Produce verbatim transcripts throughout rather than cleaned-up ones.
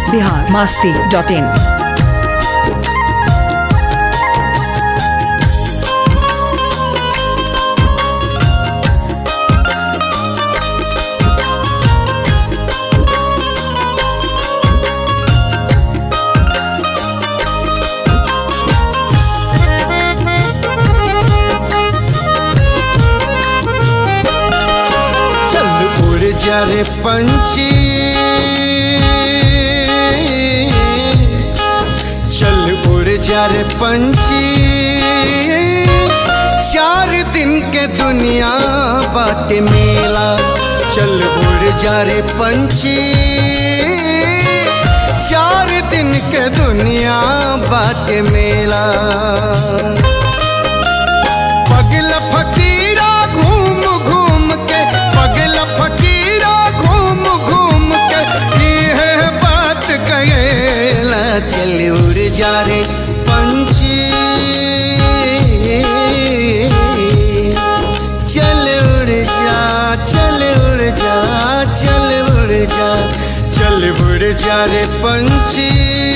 Bihar Masti dot इन। रे पंछी चल उड़ जा रे पंछी, चार दिन के दुनिया बाटे मेला। चल उड़ जा रे पंछी, चार दिन के दुनिया बाटे मेला। पगला फकीरा घूम घूम के, पगला फकीरा घूम घूम के ये बात कहेला। चल उड़ जा रे पंछी, चल उड़ जा, चल उड़ जा, चल उड़ जा, चल उड़ जा रे पंछी,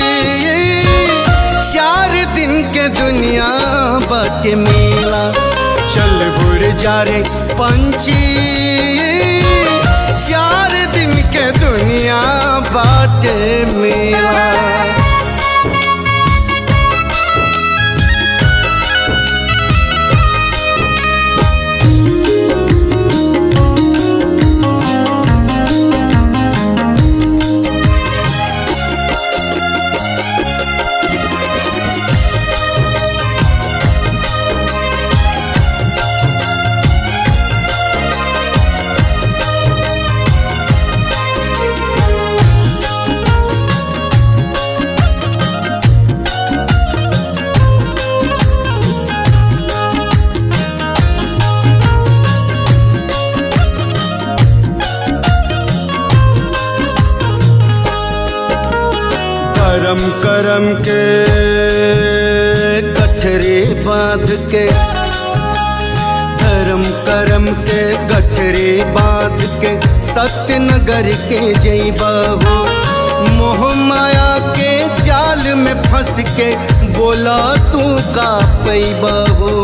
चार दिन के दुनिया बाटे मेला। चल उड़ जा रे पंछी, चार दिन के दुनिया बाटे मेला। करम करम के गठरी बांध के, धर्म करम के गठरी बांध के सत्यनगर के जइबा हो। मोह माया के जाल में फंस के बोला तू का पैबा हो।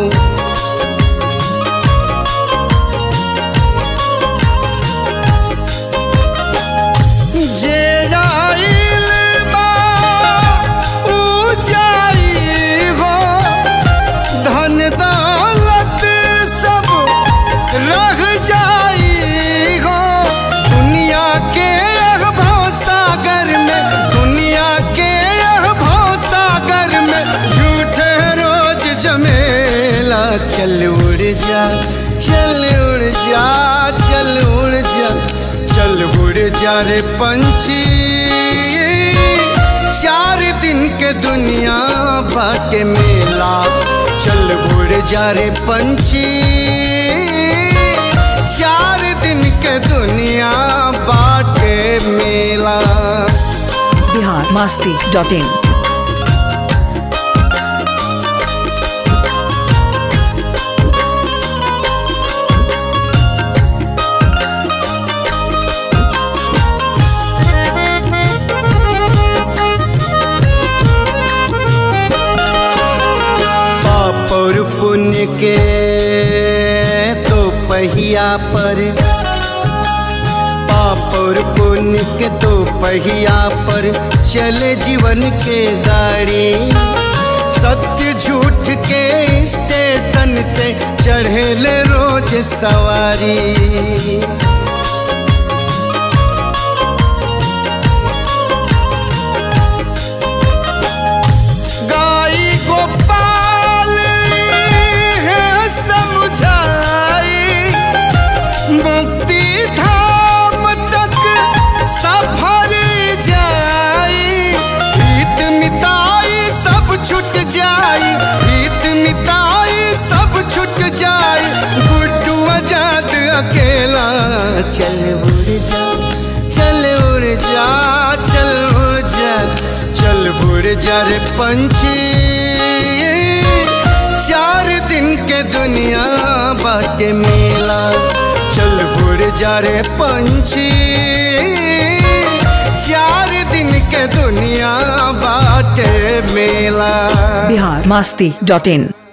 चल उड़ जा, चल उड़ जा, चल उड़ जा, चल उड़ जा रे पंछी, चार दिन के दुनिया बाटे मेला। चल उड़ जा रे पंछी, चार दिन के दुनिया बाटे मेला। Bihar Masti dot in. और पुण्य के तो पहिया पर, पाप और पुण्य के तो पहिया पर चले जीवन के गाड़ी। सत्य झूठ के स्टेशन से चढ़ेले रोज सवारी। मुक्ति धाम तक सफर जाई, हित मिताई सब छूट जाई, हित मिताई सब छूट जाई। गुड्डू आजाद अकेला चल उड़ जा, चल उड़ जा, चल उड़ जा, चल उड़ जा रे पंछी, चार दिन के दुनिया बाटे मेला। चल उड़ जा रे पंछी, चार दिन दुनिया बाटे मेला। बिहार मस्ती डॉट इन।